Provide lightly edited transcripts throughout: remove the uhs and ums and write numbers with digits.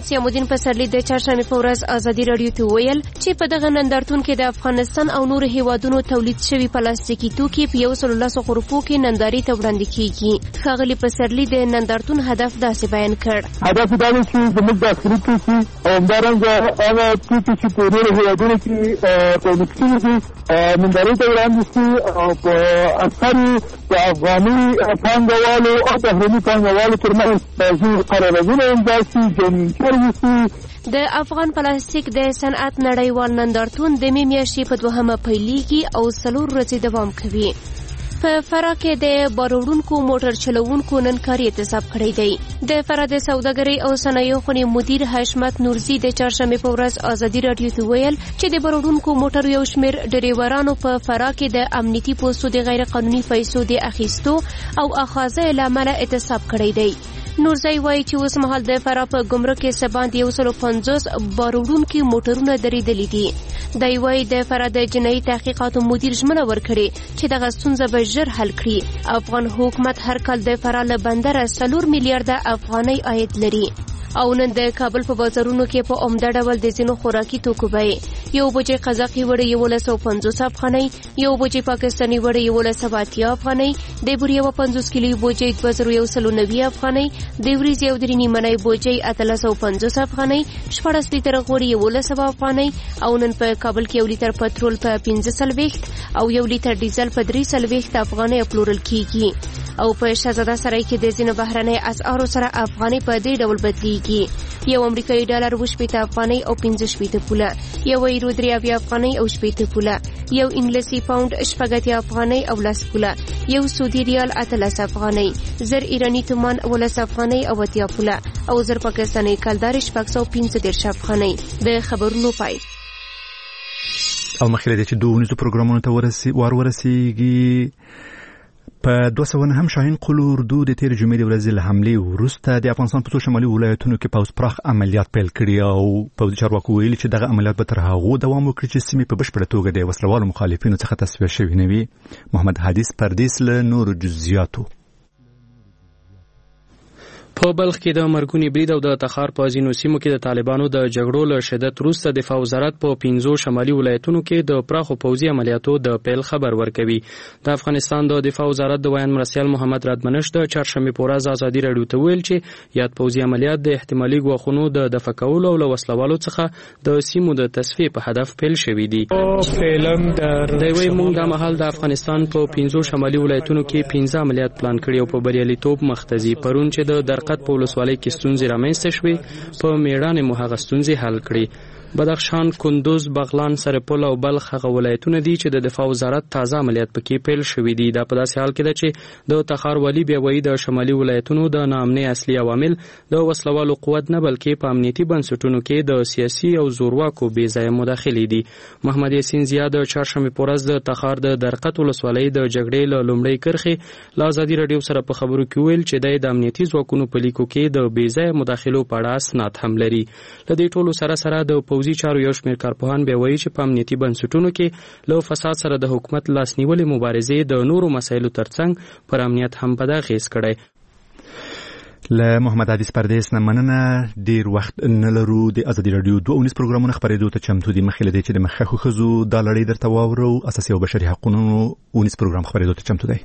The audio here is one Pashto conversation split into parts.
سیامالدین پسرلی د چهارشنبې په ورځ ازادي راډیو ته وویل چې په دغه نندارتون کې د افغانستان او نورو هیوادونو تولید شوي پلاستیکي توکي په 110 غرفو کې نندارې ته وړاندې کیږي. ښاغلي پسرلی د نندارتون هدف داسې بیان کړ. هدف دا دی چې زموږ داخلي توکي او همدارنګه هغه توکي چې په نورو هیوادونو کې تولید شوي دي نندارې ته وړاندې شي او په اکثر د افغاني پانګوالو او بهرني پانګوالو ترمنځ قراردادونه امضا شي، جوړ وشي. د افغان پلاستیک د صنعت نړیوال نندارتون د مې میاشتې په 2 پیلېږي او 4 ورځې دوام کوي. په فراه کې د باروړونکو موټر چلوونکو ننکاري اعتصاب کړی دی. د فراه د سوداګرۍ او صنایعو خونې مدیر حشمت نورزي د چهارشنبې په ورځ ازادي راډیو ته ویل چې د باروړونکو موټرو یو شمېر ډریورانو په فراه کې د امنیتي پوستو د غیر قانوني پیسو د اخیستو او اخاذه له امله اعتصاب کړی دی. نورزی وایي چې اوس مهال د فراه په ګمرک کې څه باندې 150 باروړونکي موټرونه درېدلي دي. دی وایي د فراه د جنایي تحقیقاتو مدیر ژمنه ورکړې چې دغه ستونزه به ژر حل کړي. افغان حکومت هر کال د فراه له بندره 4 میلیارډه افغانۍ عاید لري. او نن د کابل په بازارونو کې په عمده ډول د ځینو خوراکي توکو بیې یو بوجۍ قزاقي وړۍ 1150 افغانۍ، یو بوجۍ پاکستاني وړۍ 1180 افغانۍ، د بورې 50 کیلو بوجۍ 2190 افغانۍ، د وریځې او درې نیمنۍ بوجۍ 1850 افغانۍ، 14 لیتره غوړي 1100 افغانۍ. او نن په کابل کې 1 لیتر پټرول په 15 او 1 لیتر ډیزل په 3 افغانۍ پلورل کیږي. او په شهزاده سرای کې د ځینو بهرنۍ اسعارو سره افغانۍ په دې ډول بدلیږي. یو امریکایي ډالر 80 افغانۍ او 15 پوله، یو یورو 3 افغانۍ او 80 پوله، یو انګلیسي پاوند 80 افغانۍ او 10 پوله، یو سعودي ریال 18 افغانۍ، زر ایرانی تومان 18 افغانۍ او 80 پوله، او زر پاکستاني کلدار 615 افغانۍ. د خبرونو پای. او مخکې چې دوه ونیزو پروګرامونو ته ورسیږي په 209 شاهین قل اردو د تیر جمعې د ورځې له حملې وروسته د افغانستان په څو شمالي ولایتونو کې پوځ پراخ عملیات پیل کړي او پوځي چارواکو ویلي چې دغه عملیات به تر هغو دوام وکړي چې سیمې په بشپړه توګه د وسلوالو مخالفینو څخه تصفیه شوي نه وي. محمد حدیث پردیس له نورو جزئیاتو. په بلخ کې د مرګونی برید او د تخار په ځینو سیمو کې د طالبانو د جګړو له شدت وروسته دفاع وزارت په 15 شمالي ولایتونو کې د پراخو پوځي عملیاتو د پیل خبر ورکوي. د افغانستان د دفاع وزارت د ویان مرسیال محمد رادمنش د چهارشنبې په ورځ ازادي راډیو ته ویل چې یاد پوځي عملیات د احتمالي ګواښونو د دفاع کولو او له وسلوالو څخه د سیمو د تصفیې په هدف پیل شوي دي. د وی موږ د مهال د افغانستان په 15 شمالي ولایتونو کې 15 عملیات پلان کړي او په بریالیتوب مختزي پرون چې د درقد په ولسوالۍ کې ستونزې رامنځته شوې په میړانې مو هغه ستونزې حل کړي. بدخشان، کندوز، بغلان، سرپل او بلخ هغه ولایتونه دي چې د دفاع وزارت تازه عملیات پکې پیل شوي دي. دا په داسې حال کې ده چې د تخار والی بیا وایي د شمالي ولایتونو د ناامنۍ اصلي عوامل د وسلوالو قوت نه بلکې په امنیتي بنسټونو کې د سیاسي او زورواکو بې ځایه مداخلې دي. محمد یاسین زیا د چهارشنبې په ورځ د تخار د درقد ولسوالۍ د جګړې له لومړۍ کرښې له ازادي راډیو سره په خبرو کې ویل چې د امنیتي ځواکونو په لیکو کې د بې ځایه مداخلو په اړه اسناد هم لري. له دې ټولو سره د پوځي چارو یو شمېر کارپوهان بیا وایي چې په امنیتي بنسټونو کې له فساد سره د حکومت لاس نیولې مبارزې د نورو مسایلو ترڅنګ پر امنیت هم بد اغېز کړی. له محمد حدیث پردیس نه مننه. ډیر وخت نه لرو د ازادي راډیو 2 پروګرامونه خپرېدو ته چمتو دي. مخکې له دې چې د مخکښو ښځو دا لړۍ درته واورو، اساسي او بشري حقوقو 19 پروګرام خپرېدو ته چمتو دی.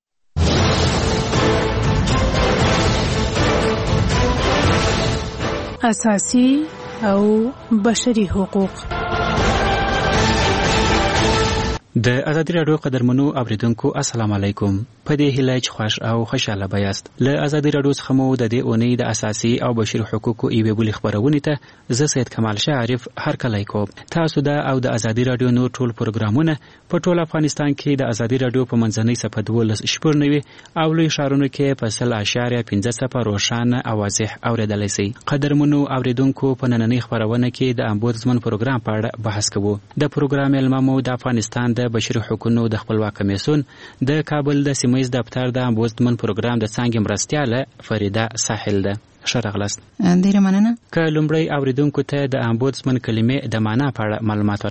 اساسي او بشري حقوق. د ازادي راډیو قدرمنو اوریدونکو السلام علیکم. په دې هیله چې خوښ او خوشاله بیاست. له ازادي راډیو څخه مو د دې اونۍ د اساسي او بشري حقوقو ایوې بلې خبرونه ته زه سید کمال شاعرف هرکلی کوم. تاسو د او د ازادي راډیو نور ټول پروګرامونه په ټول افغانستان کې د ازادي راډیو په منځنۍ صفحه 12 او لوی ښارونو کې په 0.15 روښانه او واضح اوریدلای شئ. قدرمنو اوریدونکو په نننۍ خبرونه کې د امبودسمن پروګرام په اړه بحث کوو. د پروګرام علممو د افغانستان د بشري حقوقو د خپلواک کمیسیون د کابل د سیمه ییز دفتر د امبودسمن پروګرام د څانګې مرستیاله فریده ساحل ده. ښه راغلاست. ډیره مننه. که لومړی اوریدونکو ته د امبودسمن کلمې د معنا په اړه معلومات ورکړئ.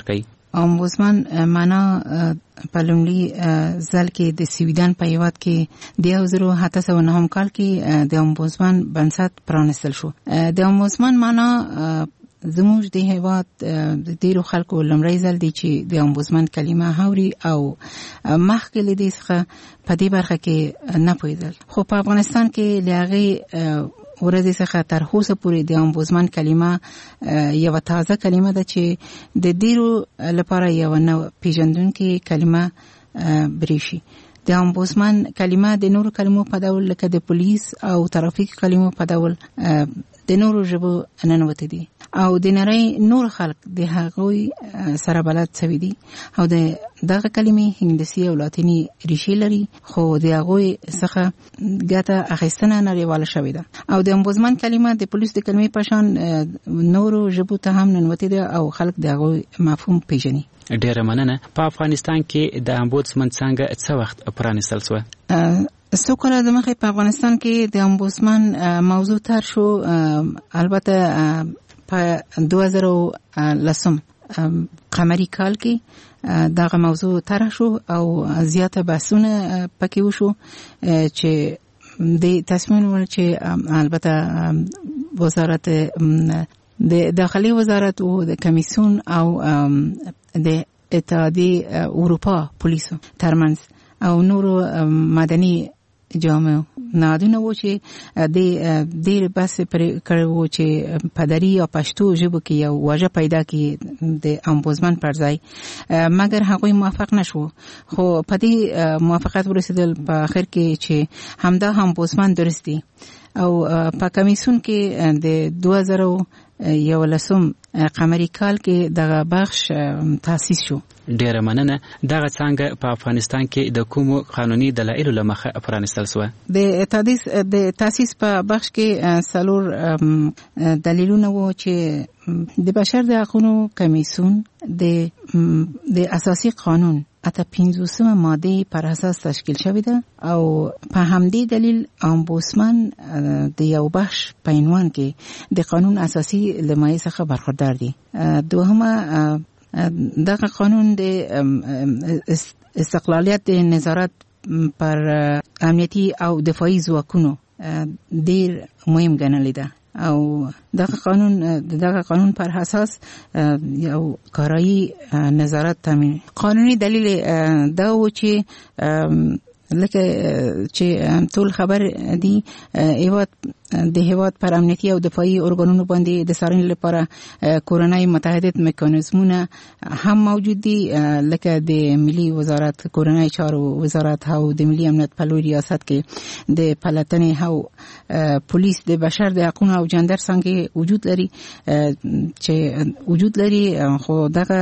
امبوزمن معنا په لومړي ځل کې د سویډن په هیواد کې د 1909 کال کې د امبوزمن بنسټ پرانستل شو. د امبوزمن معنا زموږ د هیواد د ډیرو خلکو لومړی ځل دی چې د امبوزمن کلمه هوري او مخکې له دې څخه په دې برخه کې نه پوهېدل. خو په افغانستان کې له هغې ورځې څخه تر اوسه پورې د امبوزمن کلمه یوه تازه کلمه ده چې د ډیرو لپاره یوه نوې پیژندونکې کلمه بریښي. د امبوزمن کلمه د نورو کلمو په ډول لکه د پولیس او ترافیک کلمو په ډول د نورو ژبو ننوتې دي او د نړۍ نور خلک د هغوی سره بلد شوي دي او د دغه کلمې انګلیسي او لاتیني ریښې لري، خو د هغوی څخه ګټه اخیستنه نړیواله شوې ده. او د امبوزمن کلمه د پولیس د کلمې په شان نورو ژبو ته هم ننوتې ده او خلک د هغوی مفهوم پیژني. ډیره مننه. په افغانستان کې د امبوزمن څنګه څه وخت پرانستل شو؟ څو کاله د مخې په افغانستان کې د امبوزمن موضوع طرح شو. البته په 2010 قمري کال کې دغه موضوع طرح شو او زیاته بحثونه پکې وشو چې د تصمیم ونیول چې البته وزارت د داخلي وزارت او د کمیسیون او د اتحادیه اروپا پولیسو ترمنځ او نورو مدني جامعو نهادونه و چې د ډېر بحث پرې کړی و چې په دري یا پښتو ژبو کې یو واژه پیدا کړي د امبوزمن پر ځای، مګر هغوی موافق نشو. خو په دې موافقت ورسېدل په آخر کې چې همدا امبوزمن درست دی او په کمیسیون کې د 2011 قمري کال کې دغه بخش تاسیس شو. ډیره مننه. دغه څنګه په افغانستان کې د کومو قانوني دلایلو له مخه پرانستل شو؟ د تاسیس په بخش کې 4 دلیلونه وو چې د بشر د حقوقو کمیسیون د اساسي قانون اته 15 ماده پر اساس تشکیل شوی ده او په همدې دلیل امبوزمن د یو بخش په عنوان کې د قانون اساسي لمایې څخه برخوردار دي. دوهمه دغه قانون د استقلالیت د نظارت پر امنیتي او دفاعي ځواکونو ډیر مهم ګڼل ده او دغه قانون پر اساس یو کارایی نظارت تامین. قانوني دلیل دا و چې لکه چې ټول خبر دي د هیواد پر امنیتي او دفاعي ارګانونو باندې د څارنې لپاره کورنۍ متحدت میکانیزمونه هم موجود دي، لکه د ملي وزارت کورنۍ چارو وزارت او د ملي امنیت په لوی ریاست کې د پلاتنې او پولیس د بشر د حقوقو او جندر څنګه وجود لري خو دغه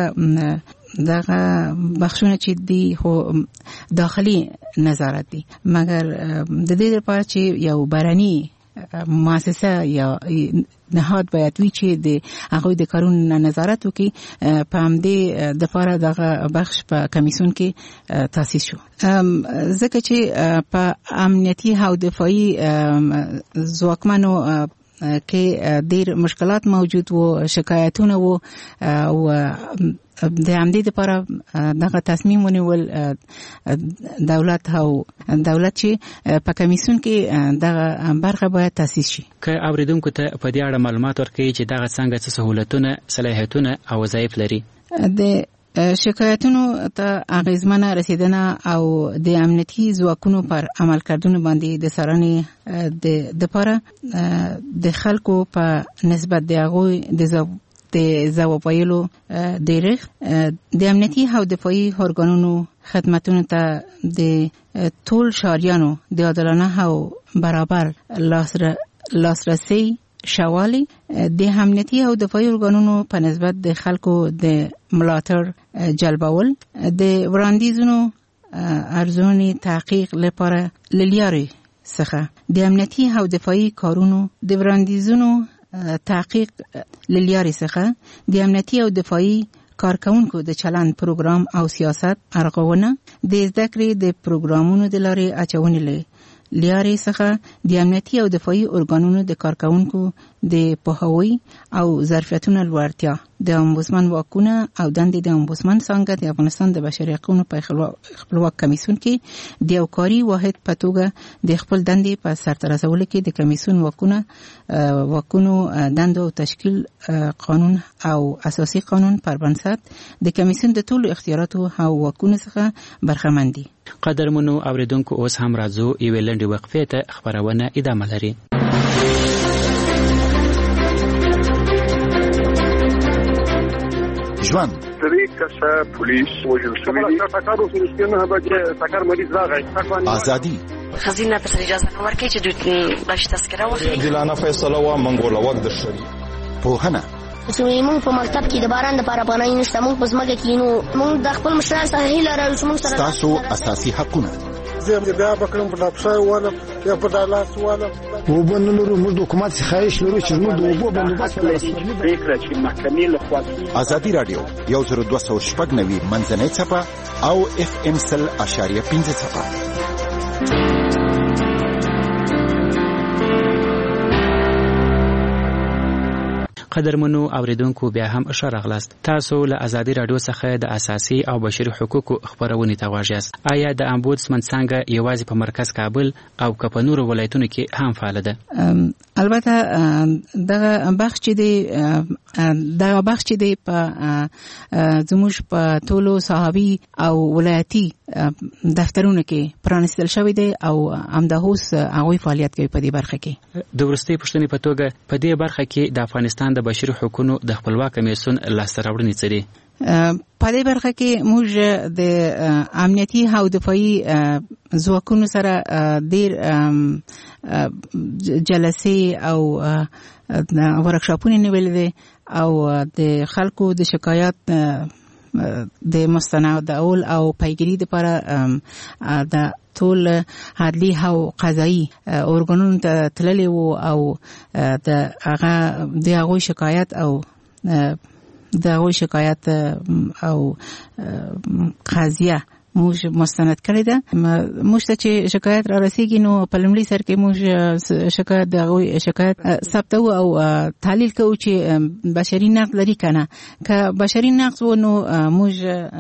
بخشونه چې دی خو داخلي نظارت دي، مګر د دې لپاره چې یو بهرني مؤسسه یا نهاد باید وي چې د هغوی د کارونو نظارت وکړي. په همدې دپاره دغه بخش په کمیسیون کې تاسیس شو، ځکه چې په امنیتي او دفاعي ځواکمنو کې ډېر مشکلات موجود وو، شکایتونه وو او د همدې لپاره دغه تصمیم ونیول دولت چې په کمیسیون کې دغه برخه باید تاسیس شي. که اوریدونکو ته په دې اړه معلومات ورکړي چې دغه څنګه څه سهولتونه، صلاحیتونه او وظایف لري؟ د شکایتونو ته اغیزمنه رسیدنه او د امنیتي ځواکونو پر عمل کردنو باندې د څارنې د لپاره د خلکو په نسبت د هغوی د ځواب ویلو ډیرښت د امنیتي او دفاعي ارګانونو خدمتونو ته د ټول شهریانو د عادلانه او برابر لاسرسي شوالی د امنیتي او دفاعي ارګانونو په نسبت د خلکو د ملاتړ جلبول د وړاندیزونو ارزونې تحقیق لپاره للیاري څخه د امنیتي او دفاعي کارونو د وړاندیزونو تحقیق للیاري څخه د امنیتي او دفاعي کارکونکو د چلند پروګرام او سیاست ارغونه د زده کړې د پروګرامونو د لارې اچونې لیاري څخه د امنیتي او دفاعي ارګانونو د کارکونکو د پوهاوی او ظرفیتونو لوړتیا د امبوسمن واکونه او دندې د امبوسمن څنګه د افغانستان د بشري حقوقو په خپلواک کمیسیون کې د یو کاري واحد په توګه د خپل دندې په سرته رسولو کې د کمیسیون واکونو دندو او تشکیل قانون او اساسي قانون پر بنسټ د کمیسیون د ټولو اختیاراتو او واکونو څخه برخمن دي. قدرمنو اوریدونکو اوس هم راځو یوې لنډې وقفې ته خبرونه ادامه لري. ژوند پولیس وجل شوی ازادي خزینه پر اجازه نه ورکړي چې دوی باش تذکره واخلي. عادلانه فیصله و منګوله وخت د شری پوهنه موږ په مکتب کې د باران د لپاره پناه نشته. موږ په ځمکه کې نو موږ د خپل مشران سره هیله لرو چې موږ سره تاسو اساسي حقونه زه بیا بکرم په ډاپشای والا یا په دالاس والا وبنلو موږ د حکومت خواهش لرو چې موږ د وبو بندوبست فکر چې محکمې له خوا ازادي رادیو 10290 منځنۍ صفه او FM 100.5 صفه. قدرمنو اوریدونکو بیا هم ښه راغلاست. تاسو له ازادي رادیو څخه د اساسي او بشري حقوقو خبرونه ته واژاست. آیا د امبودسمن څنګه یوازې په مرکز کابل او په نورو ولایتونو کې هم فعال ده؟ البته دغه بخش چې دی په زموږ په ټولو صحابي او ولایتي دفترونو کې پرانستل شوی دی او همداوس هغوی فعالیت کوي په دې برخه کې. د وروستۍ پوښتنې په توګه په دې برخه کې د افغانستان د بشري حقوقو د خپلواک کمیسیون لاسته راوړنې څه دي؟ په دې برخه کې موږ د امنیتي او دفاعي ځواکونو سره ډېر جلسې او ورکشاپونه نیولې دي او د خلکو د شکایت د مستندول او پیګیری لپاره د ټول عدلي او قضایي ارګانونو ته تللي وو او د هغه شکایت او او قضیه موږ مستند کړی ده. موږ ته چې شکایت را رسیږي نو په لومړي سر کې موږ شکایت ثبتو او تحلیل کوو چې بشري نقض لري کنه. که بشري نقض و نو موږ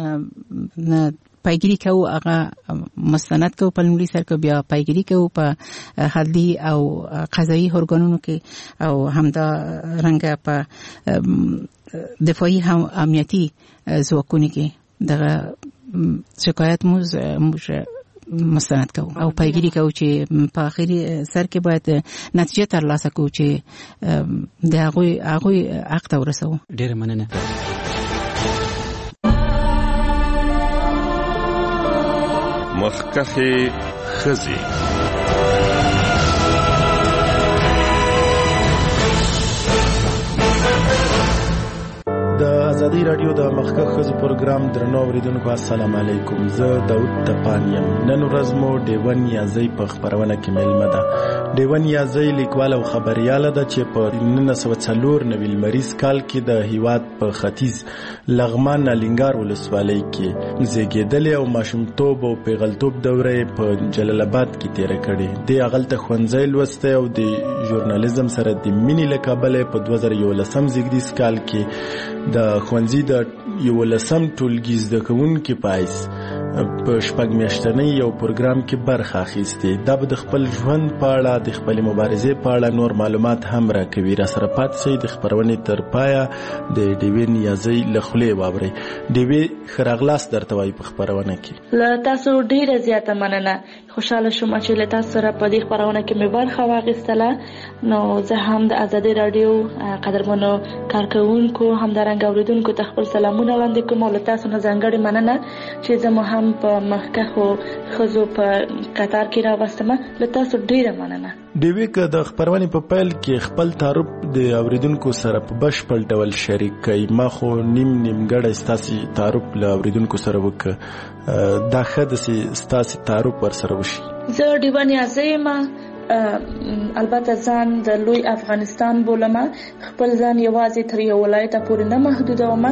پیګیری کوو، هغه مستند کوو په لومړي سر کې، بیا پیګیری کوو په عدلي او قضایي ارګانونو کې او همدا رنګه په دفاعي هم امنیتي ځواکونو کې دغه شکایت موږ مستند کوو او پیګیری کوو چې په اخري سر کې باید نتیجه ترلاسه کوو چې د هغوی حق ته ورسوو. ډېره مننه. مخکخې ښځې د ازادي رادیو د مخکخ ښځو پروګرام درنو اوریدونکو السلام علیکم. زه داود تپان یم. نن ورځ مو ډیون یازۍ په خبرونه کې مېلمه ده. ډیون یازۍ لیکوال او خبریاله ده چې په 1994 لمریز کال کې د هیواد په ختیځ لغمان الینګار ولسوالۍ کې زیږېدلې او ماشومتوب او پیغلتوب دوره په جلال آباد کې تیره کړې. د هغلته ښوونځی لوستی او د ژورنالیزم سره د مینې له کبله په 2011 زیږدیز کال کې د ښوونځي د 11 ټولګي زده کوونکي پایس په شپږ میاشتنۍ یو پروګرام کې برخه اخیستې. دا به د خپل ژوند په اړه د خپلې مبارزې په اړه نور معلومات هم راکوي. را سره پاتې شئ د خپرونې تر پایه د ډیوې نیازۍ له خولې واورئ. ډیوې ښه راغلاست درته وایي په خپرونه کې. له تاسو ډېره زیاته مننه. خوشحاله شوم چې له تاسو سره په دې خپرونه کې مې برخه واخیستله. نو زه هم د ازادي رادیو قدرمنو کارکوونکو همدارنګه اوریدونکو ته خپل سلامونه وړاندې کوم او له تاسو نه ځانګړې مننه چې زه مو هم په مخکخو ښځو په قطار کې راوستم. له تاسو ډېره مننه. ډیوې که د خپرونې په پیل کې خپل تعارف د اوریدونکو سره په بشپړ ډول شریک کړئ. ما خو نیمګړی ستاسې تعارف له اوریدونکو سره وکړه. دا ښه ده چې ستاسې تعارف ورسره وشي. زه ډیوه نیازۍ یم. البته ځان د لوی افغانستان بولم، خپل ځان یوازې تر یو ولایت پورې نه محدودوم.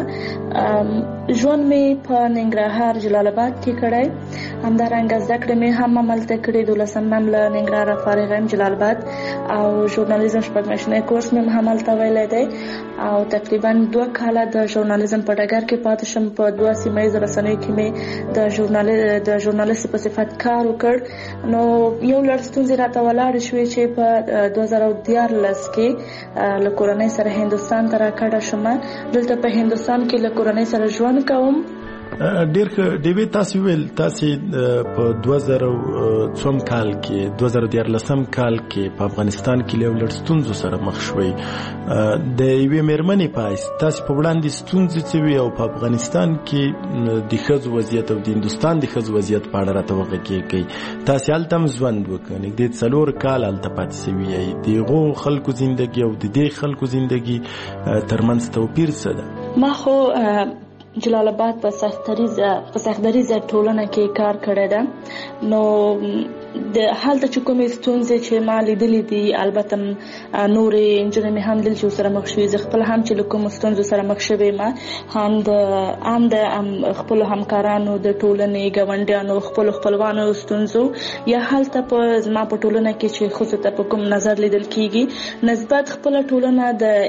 ژوند مې په ننګرهار جلال آباد کې کړی، همدارنګه زده کړې مې هم هملته کړې. 12 نم له ننګرهار فارغ یم جلال آباد، او ژورنالیزم 4 میاشتنی کورس مې هملته ویلی دی، او تقریبا 2 کاله د ژورنالیزم په ډګر کې پاتې شم. په 2 سیمه ییزو رسنیو کې مې د ژورنالیست په صفت کار وکړ. نو یو لړ ستونزې راته ولاړې شوې چې په 2014 کې له کورنۍ سره هندوستان ته راکډه شوم. دلته په هندوستان کې له کورنۍ سره ژوند کوم. ډیر ښه. ډیوې تاسو ویل تاسو په 2014 کال کې 2014 کال کې په افغانستان کې له لړ ستونزو سره مخ شوي. د یوې مېرمنې پایس تاسو په وړاندې ستونزې څه وي او په افغانستان کې د ښځو وضعیت او د هندوستان د ښځو وضعیت په اړه راته وغږیږئ. تاسو هلته هم ژوند وکړئ، نږدې 4 کال هلته پاتې شوي یئ. د هغو خلکو زندګي او د دې خلکو زندګي ترمنځ توپیر څه ده؟ ما خو جلال آباد په سختدریزه ټولنه کې کار کړی ده. نو د حالت چې کومې ستونزې چې ما لیدلې دي، البته نورې انجنې مې هم لیدل چې سره مخ شوي. زه خپل هم چې له کومو ستونزو سره مخ شوې ما هم د خپلو همکارانو د ټولنې ګاونډیانو خپلوانو ستونزو، یا هلته په زما په ټولنه کې چې ښځو ته په کوم نظر لیدل کېږي نسبت خپله ټولنه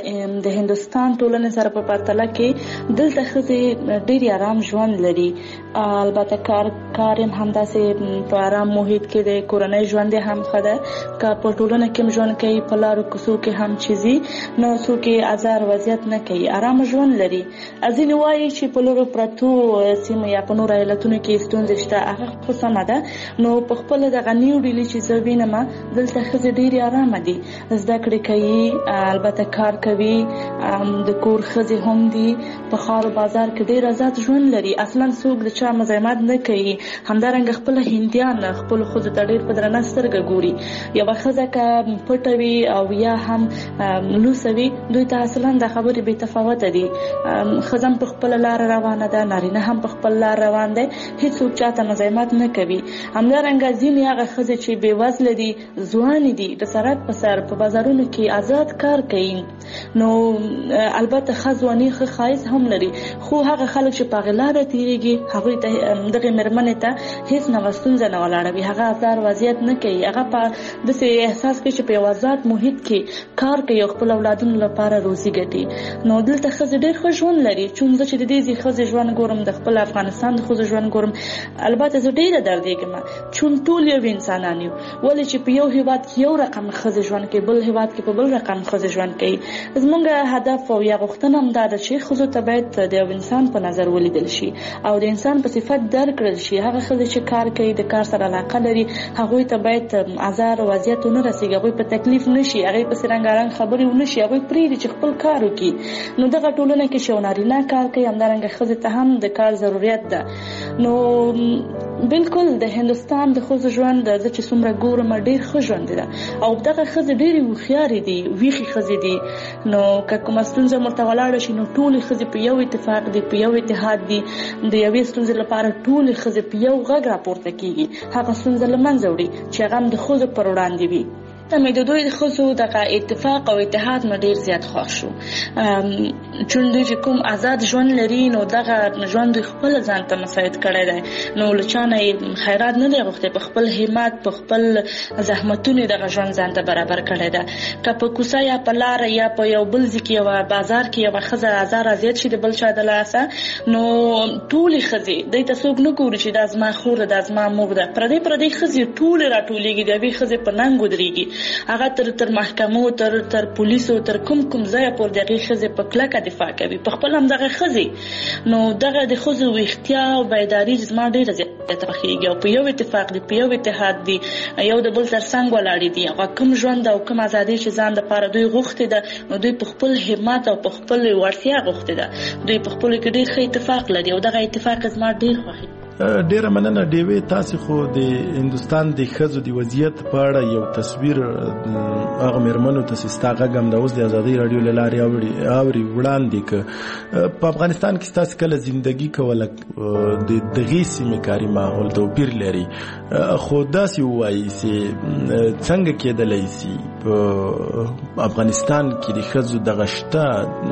د هندوستان ټولنې سره په پرتله کې دلته ښځې ډېر آرام ژوند لري. البته کار هم همداسې په آرام محیط کې دی، کورنۍ ژوند هم ښه ده. که په ټولنه کې ژوند کوي، په لارو کوڅو کې هم چیزي نو څوک یې ازار وضعیت نه کوي، آرام ژوند لري. ځینې وایي چې په لرو پرتو سیمو یا په نورو ایالتونو کې ستونزې شته، هغه خو سمه ده. نو په خپله دغه نیو ډیلي چې زه وینم دلته ښځې ډېرې آرامه دي، زده کړې کوي، البته کار کوي، د کور ښځې هم دي، په ښار بازار کې ډېر آزاد ژوند لري. اصلا څوک د چا مزاحمت نه کوي. همدارنګه خپل هندیان خپل ښځو ته ډېر په درنه سترګه ګوري. یوه ښځه که پټه وي او یا هم لوڅه وي، دوی ته اصلا دا خبرې بې تفاوته دي. ښځه هم په خپله لاره روانه ده، نارینه هم په خپل لار روان دی، هېڅوک چاته مزاحمت نه کوي. همدارنګه ځینې هغه ښځې چې بې وزله دي، ځوانې دي، د سړک په سر په بازارونو کې آزاد کار کوي. نو البته ښه ځواني ښه ښایست هم لري، خو هغه خلک چې په هغې لاره تېرېږي هغوی ته دغې مېرمنې ته هېڅ نوه ستونزه نه ولاړوي، هغه ازار وضعیت نه کوي. هغه په داسې احساس کوي چې په یو آزاد محیط کې کار کوي او خپل اولادونو لپاره روزي ګټي. نو دلته ښځې ډېر ښه ژوند لري. چون زه چې د دې ښځې ژوند ګورم، د خپل افغانستان د ښځو ژوند ګورم، البته زه ډېره دردېږم، چون ټول یو انسانان یو. ولې چې په یو هېواد کې یو رقم ښځې ژوند کوي، بل هېواد کې په بل رقم ښځې ژوند کوي. زموږ هدف او یا غوښتنه هم دا ده چې ښځو ته باید د یو انسان په نظر ولیدل شي او د انسان په صفت درکړل شي. هغه ښځې چې کار کوي، د کار سره علاقه لري، هغوی ته باید ازار وضعیت ونه رسېږي، هغوی په تکلیف نشي، هغوی پسې رنګارنګ خبرې ونه شي، هغوی پرېږدي چې خپل کار وکړي. نو دغه ټولنه کې چې یو نارینه کار کوي، همدارنګه ښځې ته هم د کار ضرورت ده. نو بالکل د هندوستان د ښځو ژوند زه چې څومره ګورم ډېر ښه ژوند ده، او دغه ښځې ډېرې هوښیارې دي، ویښې ښځې دي. نو که کومه ستونزه ورته ولاړه شي، نو ټولې ښځې په یو اتفاق دي، په یو اتحاد دي. د یوې ستونزې لپاره ټولې ښځې په یو غږ راپورته کېږي، هغه ستونزه له منځه وړي چې هغه هم د ښځو پر وړاندې وي. مې د دوی د ښځو دغه اتفاق او اتحاد مې ډېر زیات خوښ شو. چون دوی چې کوم آزاد ژوند لري، نو دغه ژوند دوی خپل ځان ته مساعد کړی دی. نو له چا نه خیرات نه دی غوښتی، په خپل همت، په خپل زحمتونو دغه ژوند ځان ته برابر کړی دی. که په کوڅه یا په لاره یا په یو بل ځای کې یوه بازار کې یوه ښځه ازار اذیت شي د بل چا د لاسه، نو ټولې ښځې دوی ته څوک نه ګوري چې دا زما خور ده، دا زما مور ده. پردۍ ښځې ټولې راټولېږي، د یوې ښځې په ننګ ودرېږي. هغه تر محکمو، تر پولیسو، تر کوم ځایه پورې د هغې ښځې په کلکه دفاع کوي، په خپل هم دغه ښځې. نو دغه د ښځو ویښتیا او بیداري زما ډېره زیاته خوښېږي، او په یو اتفاق دي، په یو اتحاد دي، یو د بل تر څنګ ولاړې دي. هغه کوم ژوند او کوم ازادي چې ځان دپاره دوی غوښتې ده، نو دوی په خپل همت او په خپل وړتیا غوښتې ده. دوی په خپلو کې ډېر ښه اتفاق لري، او دغه اتفاق زما ډېر خوښېږي. ډیره مننه ډیوې. تاسو خو د هندستان د ښځو د وضعیت په اړه یو تصویر هغه مېرمنو ته ستاغه غم د اوس د ازادي رادیو له لارې اوري وړاندې ک په افغانستان کې تاسو کله ژوندۍ کوله د دغې سیمې کاري ماحول توپیر لري، خو داسې وایي چې څنګه کېدلی شي په افغانستان کې د ښځو دغه شته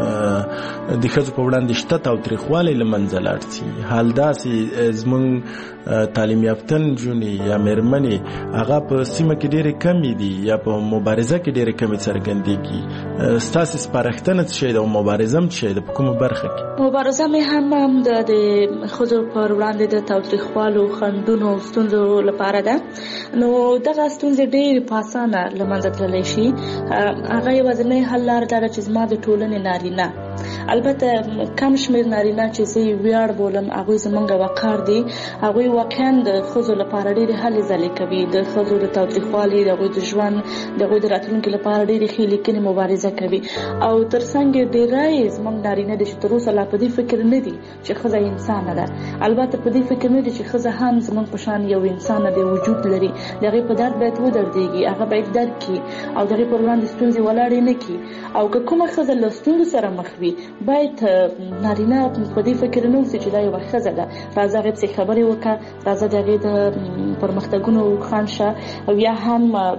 د ښځو په وړاندې شته تاوتریخوالی له منځه لاړ شي. حال داسې زموږ تعلیم یافته نجونې یا مېرمنې هغه په سیمه کې ډېرې کمې دي یا په مبارزه کې ډېرې کمې څرګندېږي. ستاسې سپارښتنه څه شی ده او مبارزه هم څه شی ده په کومه برخه کې؟ مبارزه مې هم د ښځو پر وړاندې د تاوتریخوالو خنډونو ستونزو لپاره ده. نو دغه ستونزې ډېرې په اسانه له منځه تللی شي. هغه یوازینۍ حل لاره دا ده چې زما د ټولنې نارینه، البته کم شمېر نارینه چې زه یې ویاړ بولم، هغوی زموږ وقار دي. هغوی واقعا د ښځو لپاره ډېرې هلې ځلې کوي، د ښځو د تاوتریخوالي، د هغوی د ژوند، د هغوی د راتلونکي لپاره ډېرې ښې لیکنې مبارزه کوي. او تر څنګ ډېری زموږ نارینه دي چې تر اوسه لا په دې فکر نه دي چې ښځه انسانه ده. البته په دې فکر نه دي چې ښځه هم زموږ په شان یو انسانه دی، وجود لري. د هغې په درد باید ودردېږي، هغه باید درک کړي او د هغې پر وړاندې ستونزې ولاړې نه کړي. او که کومه ښځه له ستونزو سره مخ وي، باید نارینه په دې فکر نه اوسي چې دا یوه ښځه ده، راځه هغې پسې خبرې وکړه، راځه د هغې د پرمختګونو خنډ شه، او یا هم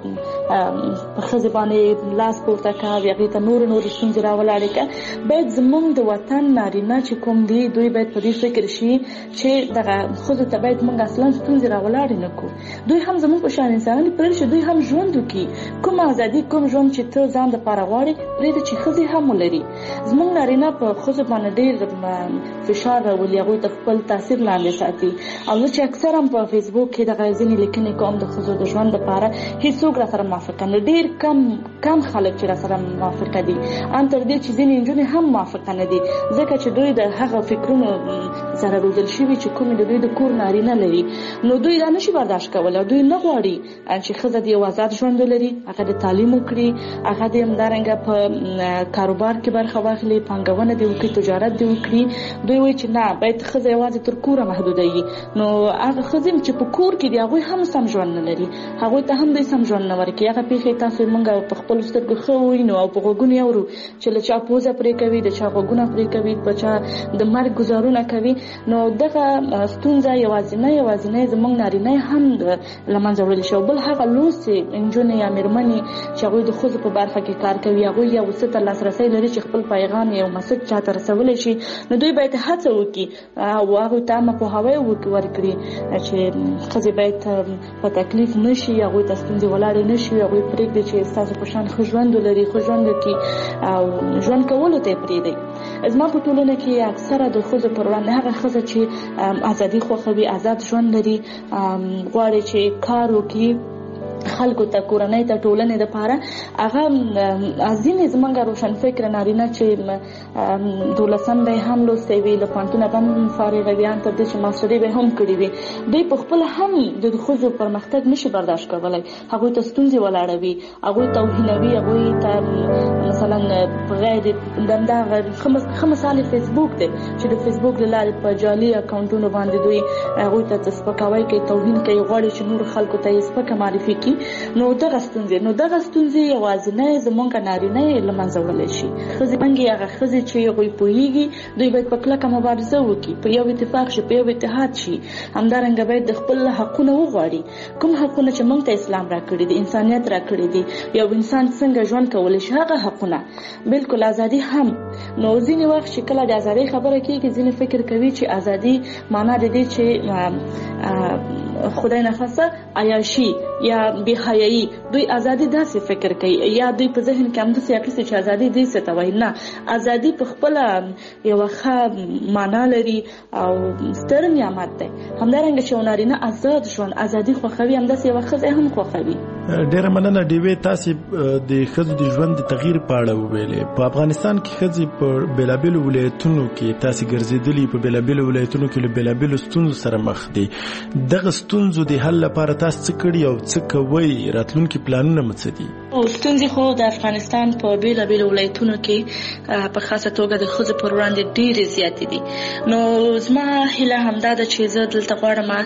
په ښځې باندې لاس پورته کړه، هغې ته نورې ستونزې راولاړې کړه. باید زموږ د وطن نارینه چې کوم دي، دوی باید په دې فکر شي چې دغه ښځو ته باید موږ اصلا ستونزې راولاړې نه کړو. دوی هم زموږ په شان انسانان دي، پرېږدي چې دوی هم ژوند وکړي. کوم ازادي، کوم ژوند چې ته ځان دپاره غواړې، پرېږده چې ښځې هم ولري. زموږ نارینه په ښځو باندې ډېر فشار راولي، هغوی ته خپل تاثیر لاندې ساتي. او زه چې اکثرا په فیسبوک کې دغه ځینې لیکنې کوم د ښځو د ژوند لپاره، هېڅوک راسره موافقه نه، ډېر کم خلک چې راسره موافقه دي، ان تر دې چې ځینې نجونې هم موافقه نه دي، ځکه چې دوی د هغه فکرونو سره روزل شوي چې کومې د دوی د کور نارینه لري. نو دوی دا نشي برداشت کولی. دوی نه غواړي چې ښځه د یو آزاد ژوند ولري، هغه د تعلیم وکړي، هغه د همدارنګه په کاروبار کې برخه واخلي، پانګونه دې وکړي، تجارت دې وکړي. دوی وایي چې نه، باید ښځه یوازې تر کوره محدوده وي. نو هغه ښځې چې په کور کې دي، هغوی هم سم ژوند نه لري، هغوی ته هم دوی سم ژوند نه ورکوي. هغه پېښې تاسو موږ په خپلو سترګو ښه ووینو او په غوږونو یې اورو چې له چا پوزه پرې کوي، د چا غوږونه پرې کوي، په چا د مرګ ګزارونه کوي. نو دغه ستونزه یوازینۍ زموږ نارینه هم له منځه وړلی شي. او بل هغه لوستې نجونې یا مېرمنې چې هغوی د ښځو په برخه کې کار کوي، هغوی یو څه ته لاسرسی لري چې خپل پیغام یو مسج چاته رسولی شي. نو دوی باید هڅه وکړي او هغوی ته عامه پوهاوی ورکړي چې ښځې باید په تکلیف نه شي، هغوی ته ستونزې ولاړې نه شي. هغوی پرېږدي چې ستاسو په شان ښه ژوند ولري، ښه ژوند وکړي او ژوند کولو ته یې پرېږدئ. زما په ټولنه کې اکثره د ښځو پر وړاندې هغه ښځه چې ازادي خوښوي، آزاد ژوند لري، غواړي چې کار وکړي، خلکو ته، کورنۍ ته، ټولنې دپاره، هغه ځینې زموږ روشنفکره نارینه چې 12 به هم لوستی وي، له پوهنتونه به هم فارغه وي، ان تر دې چې ماسټري به هم کړي وي، دوی په خپله هم د ښځو پرمختګ نشي برداشت کولی. هغوی ته ستونزې ولاړوي، هغوی توهینوي، هغوی ته مثلا غیر دغه ښه مثال فیسبوک دی چې د فیسبوک له لارې په جعلي اکاونټونو باندې دوی هغوی ته سپکاوی کوي، توهین کوي، غواړي چې نورو خلکو ته یې سپکه معرفي کړي. نو دغه ستونزې یوازینۍ زموږ نارینه یې له منځه وړلی شي. ښځې بنګې هغه ښځې چې هغوی پوهېږي، دوی باید په کلکه مبارزه وکړي، په یو اتفاق شي، په یو اتحاد شي. همدارنګه باید د خپل حقونه وغواړي، کوم حقونه چې موږ ته اسلام راکړي دي، انسانیت راکړي دي، یو انسان څنګه ژوند کولی شي، هغه حقونه، بلکل ازادي هم. نو ځینې وخت چې کله د ازادۍ خبره کېږي، ځینې فکر کوي چې ازادي معنا د دې چې خدای نخواسته عیاشي یا بېحیایي، دوی ازادي داسې فکر کوي، یا دوی په ذهن کې همداسې اخیستي چې ازادي دې څه ته وایي. نه، ازادي په خپله یوه ښه معنا لري او ستر نعمت دی. همدارنګه چې یو نارینه آزاد ژوند، ازادي خوښوي، همداسې یوه ښځه هم خوښوي. ډیره مننه ډیوې، تاسې د ښځو د ژوند د تغییر په اړه وویلې. په افغانستان کې ښځې په بېلابېلو ولایتونو کې تاسې ګرځېدلي، په بېلابېلو ولایتونو کې له بېلابېلو ستونزو سره مخ دي. دغه ستونزو د حل لپاره تاسو څه کړي او څه کوئ؟ راتلونکي پلانونه مو څه دي؟ ستونزې خو د افغانستان په بیلابیلو ولایتونو کې په خاصه توګه د ښځو پر وړاندې ډېرې زیاتې دي. نو زما هیله همدا ده چې زه دلته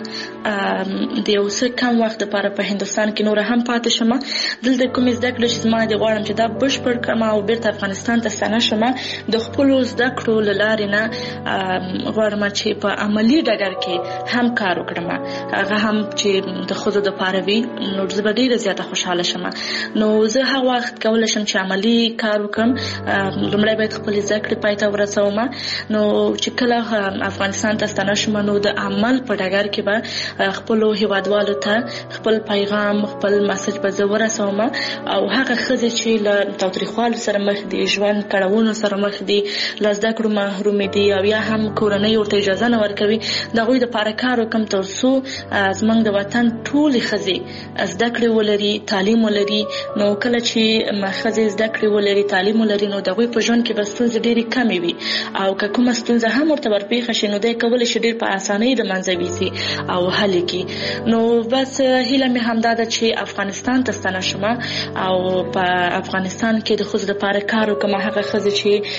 غواړم د یو څه کم وخت لپاره په هندوستان کې نوره هم پاتې شم. دلته کومې زده کړې چې زما د غواړم چې دا بشپړ کړم او بیرته افغانستان ته ستنه شم. د خپلو زده کړو له لارې نه غواړم چې په عملي ډګر کې هم کار وکړم، هغه هم چې د ښځو دپاره وي، نو زه به ډېره زیاته خوشحاله شم. نو زه هغه وخت کولی شم چې عملي کار وکړم. لومړی باید خپلې زده کړې پای ته ورسوم. نو چې کله افغانستان ته ستنه شم نو د عمل په ډګر کې به خپلو هیوادوالو ته خپل پیغام، خپل مسج به زه ورسوم، او هغه ښځې چې له تاوتریخوالو سره مخ دي، ژوند کړاوونو سره مخ دي، له زده کړو محرومې دي او یا هم کورنۍ ورته اجازه نه ورکوي، د هغوی دپاره کار وکړم تر څو زموږ د وطن ټولې ښځې زده کړې ولري، تعلیم ولري. نو کله چې ښځې زده کړې ولري، تعلیم ولري، نو د هغوی په ژوند کې به ستونزې ډېرې کمې وي، او که کومه ستونزه هم ورته ورپېښه شي نو دی کولی شي ډېر په اسانۍ د منځه ویسي او حل یې کړي. نو بس هیله مې همدا ده چې افغانستان ته ستنه شم او په افغانستان کې د ښځو دپاره کار وکړم. هغه ښځې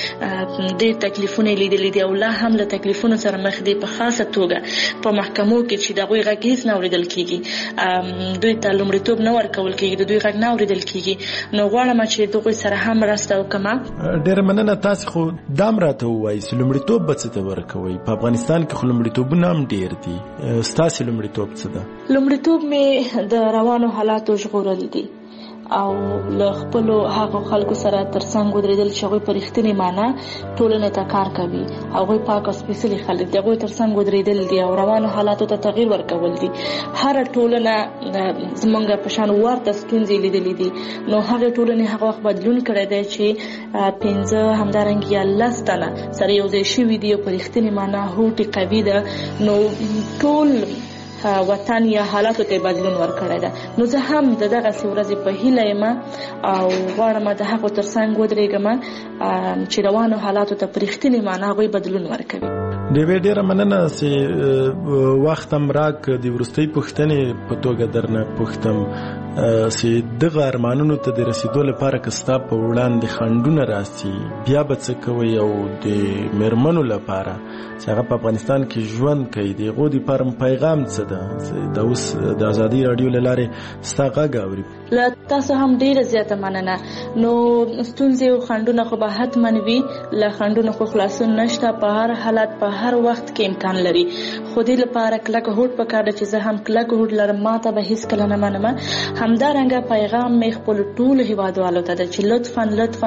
چې ډېر تکلیفونه یې لیدلي دي او لا هم له تکلیفونو سره مخ دي، په خاصه توګه په محکمو کې چې د هغوی غږ هېڅ نه اورېدل کېږي، دوی ته لومړیتوب نه ورکول کېږي، د دوی غږ نه اورېدل کېږي. نو غواړم چې دغوی سره هم مرسته وکړم. ډېره مننه. تاسې خو دام راته ووایئ چې لومړیتوب به څه ته ورکوئ؟ په افغانستان کې خو لومړیتوبونه هم ډېر دي، ستاسې لومړیتوب څه ده؟ لومړیتوب مې د روانو حالاتو ژغورل دي او له خپلو هغو خلکو سره ترڅنګ ودرېدل چې هغوی په رښتینې معنا ټولنې ته کار کوي، هغوی پاک او سپېڅلي خلک دي، هغوی ترڅنګ ودرېدل دي او روانو حالاتو ته تغییر ورکول دي. هره ټولنه زموږ په شان ورته ستونزې لیدلې دي، نو هغې ټولنې هغه وخت بدلون کړی دی چې 15 همدارنګه یا 10 تنه سره یو ځای شوي دي او په رښتینې معنا هوټې قوي ده، نو ټول وطن یا حالاتو ته بدلون ورکړی ده. نو زه هم د دغسې ورځې په هیله یم او غواړم د هغو ترڅنګ ودرېږم چې روانو حالاتو ته په رښتینې معنا هغوی بدلون ورکوي. ډېره مننه چې وخت هم راک د وروستۍ پوښتنې په توګه درنه پوښتم چې دغه ارمانونو ته د رسیدو لپاره که ستا په وړاندې خنډونه راسي بیا به څه کوئ، او د مېرمنو لپاره چې هغه په افغانستان کې ژوند کوي د هغو دپاره پیغام څه ده؟ د اوس د ازادۍ راډیو له لارې ستا غږ اوري. له تاسو هم ډېره زیاته مننه. نو ستونزې او خنډونه خو به حتما وي، له خنډونو خو خلاصون نشته، په هر حالت په هر وخت کې امکان لري، خو دې لپاره کلکه هوډ پکار ده چې زه هم کلکه هوډ لرم، ما ته به هېڅکله نه منم. همدارنګه پیغام مې خپلو ټولو هیوادوالو ته ده چې لطفا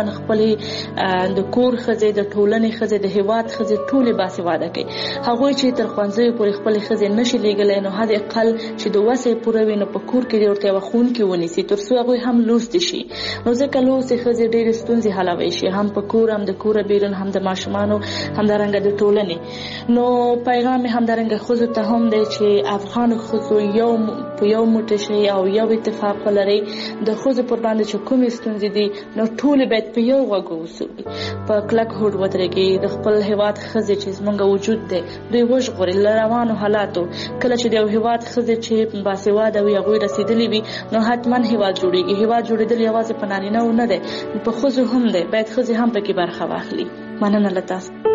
خپلې د کور ښځې، د ټولنې ښځې، د هیواد ښځې ټولې باسواده کړي. هغوی چې تر ښوونځیو پورې خپلې ښځې نشي لیږلی نو حد اقل چې د وسې پوره وي نو په کور کې دې ورته یوه ښوونکې ونیسي تر څو هغوی هم لوستې شي. نو ځکه لوستې ښځې ډېرې ستونزې حلوی شي، هم په کور، هم د کوره بیرون، هم د ماشومانو، همدارنګه د ټولنې. نو پیغام مې همدارنګه ښځو ته هم دی چې افغانو ښځو په یو موټی شي او یو اتفاق ولرئ. د ښځو پر باندې چې کومې ستونزې دي نو ټولې باید په یو غوږ وسوي، په کلک هوډ ودرېږي. د خپل هیواد ښځې چې زموږ وجود دی دوی وژغوري له روانو حالاتو. کله چې د یو هیواد ښځې چې باسواده وي، هغوی رسېدلي وي، نو حتما هیواد جوړېږي. هیواد جوړېدل یوازې په نارینه‌و نه دی، په ښځو هم دی، باید ښځې هم پکې برخه واخلي. مننه له تاسو.